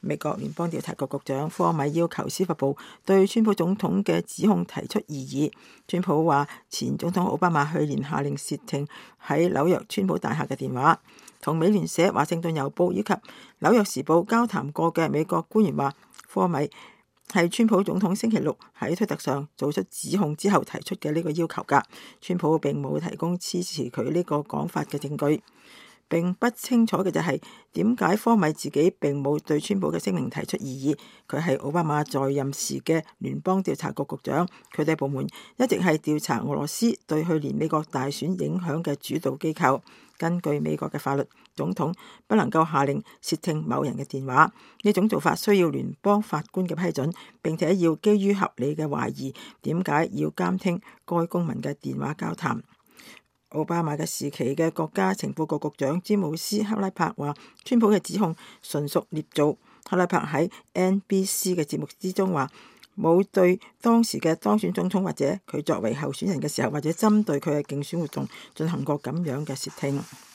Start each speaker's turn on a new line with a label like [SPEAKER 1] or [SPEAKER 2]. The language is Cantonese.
[SPEAKER 1] 美國聯邦調查局局長科米要求司法部對川普總統嘅指控提出異議。川普話前總統奧巴馬去年下令竊聽喺紐約川普大廈嘅電話。同美聯社、華盛頓郵報以及紐約時報交談過嘅美國官員話，科米係川普總統星期六喺推特上做出指控之後提出嘅呢個要求㗎。川普並冇提供支持佢呢個講法嘅證據。並不清楚嘅就係點解科米自己並冇對川普嘅聲明提出異議。佢係奧巴馬在任時嘅聯邦調查局局長，佢哋部門一直係調查俄羅斯對去年美國大選影響嘅主導機構。根據美國嘅法律，總統不能夠下令竊聽某人嘅電話，呢種做法需要聯邦法官嘅批准，並且要基於合理嘅懷疑。點解要監聽該公民嘅電話交談？奧巴馬嘅時期嘅國家情報局局長詹姆斯克拉柏話，川普嘅指控純屬捏造。克拉柏喺 NBC 嘅節目之中話，冇對當時嘅當選總統或者佢作為候選人嘅時候，或者針對佢嘅競選活動進行過咁樣嘅竊聽。